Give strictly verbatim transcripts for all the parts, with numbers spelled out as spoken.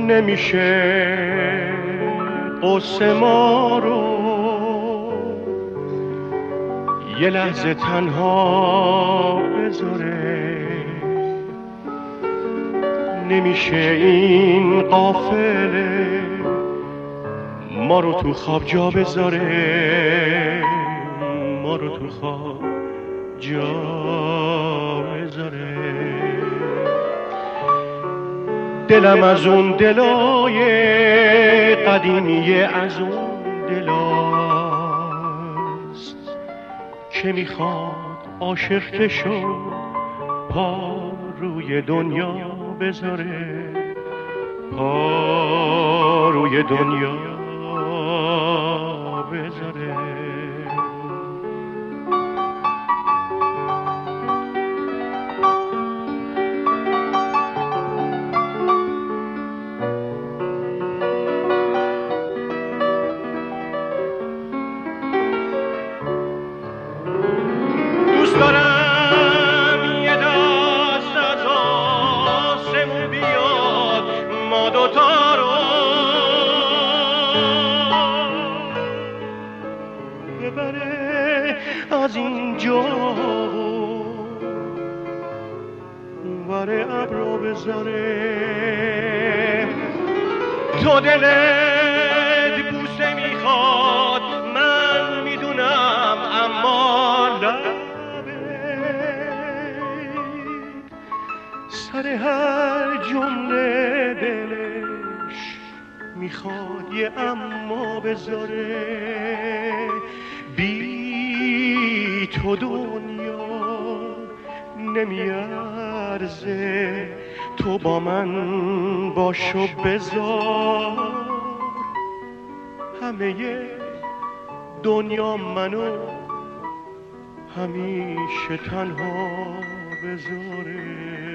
نمیشه قصه ما رو یه لحظه تنها بذاره، نمیشه این قافله ما رو تو خواب جا بذاره، ما رو تو خواب جا بذاره. دلم از اون دلای قدیمی، از اون دلاست که میخواد عاشق که شد پا روی دنیا بذاره، پا روی دنیا بذاره. دوست دارم یه دست از آسمون بیاد ما دوتا رو ببره از اینجا اونور ابرو بذاره. تو دلت بوسه میخواد من میدونم، اما سر هر جمله دلش میخواد یه اما بذاره. بی تو دنیا نمیارزه، تو با من باش و بذار همه دنیا منو همیشه تنها بذاره.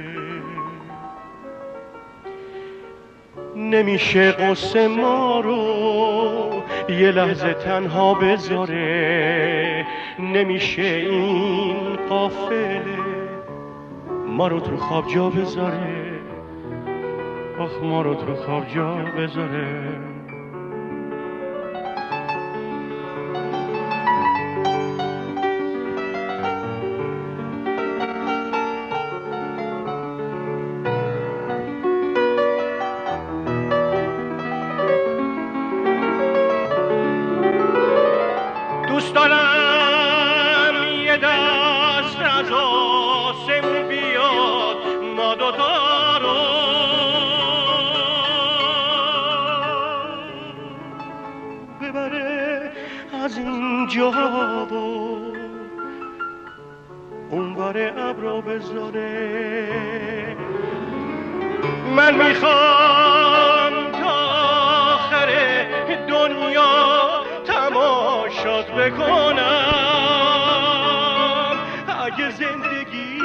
نمیشه قصه ما رو یه لحظه تنها بذاره، نمیشه این قافله ما رو تو خواب جا بذاره، آخ ما رو تو خواب جا بذاره. دوست دارم یه دست از آسمون بیاد ما دوتا رو ببره از اینجا و اونور ابرو بذاره. من میخوام تا آخر دنیا تماشات بکنم، اگه زندگی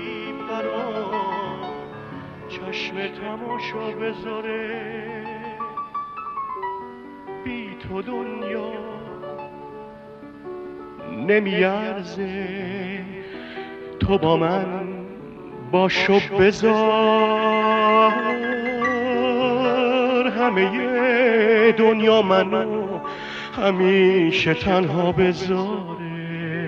برام چشم تماشا بذاره. بی تو دنیا نمیارزه، تو با من باش و بذار همه دنیا منو همیشه تنها بذاره.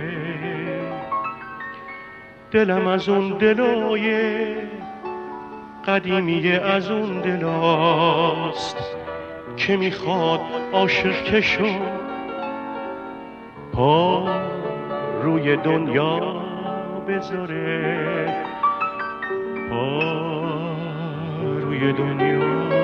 دلم از اون دلای قدیمی، از اون دلاست که میخواد عاشق که شد پا روی دنیا بذاره، پا روی دنیا